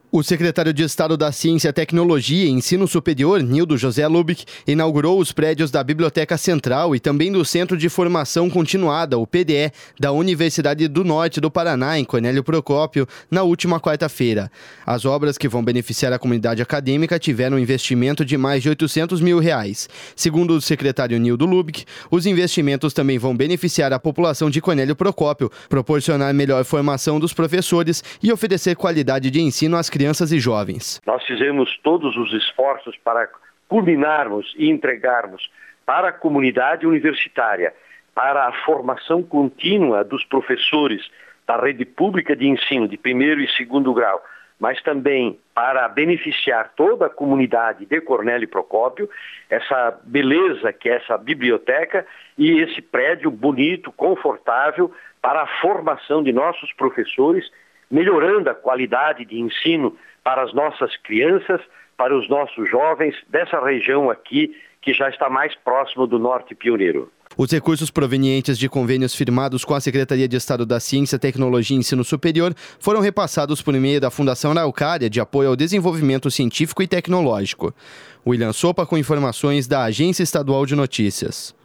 O secretário de Estado da Ciência, Tecnologia e Ensino Superior, Nildo José Lubick, inaugurou os prédios da Biblioteca Central e também do Centro de Formação Continuada, o PDE, da Universidade do Norte do Paraná, em Cornélio Procópio, na última quarta-feira. As obras que vão beneficiar a comunidade acadêmica tiveram um investimento de mais de R$800 mil. Segundo o secretário Nildo Lubick, os investimentos também vão beneficiar a população de Cornélio Procópio, proporcionar melhor formação dos professores e oferecer qualidade de ensino às crianças e jovens. Nós fizemos todos os esforços para culminarmos e entregarmos para a comunidade universitária, para a formação contínua dos professores da rede pública de ensino de primeiro e segundo grau, mas também para beneficiar toda a comunidade de Cornélio Procópio, essa beleza que é essa biblioteca e esse prédio bonito, confortável para a formação de nossos professores, melhorando a qualidade de ensino para as nossas crianças, para os nossos jovens dessa região aqui, que já está mais próximo do Norte Pioneiro. Os recursos provenientes de convênios firmados com a Secretaria de Estado da Ciência, Tecnologia e Ensino Superior foram repassados por meio da Fundação Araucária de Apoio ao Desenvolvimento Científico e Tecnológico. William Sopa com informações da Agência Estadual de Notícias.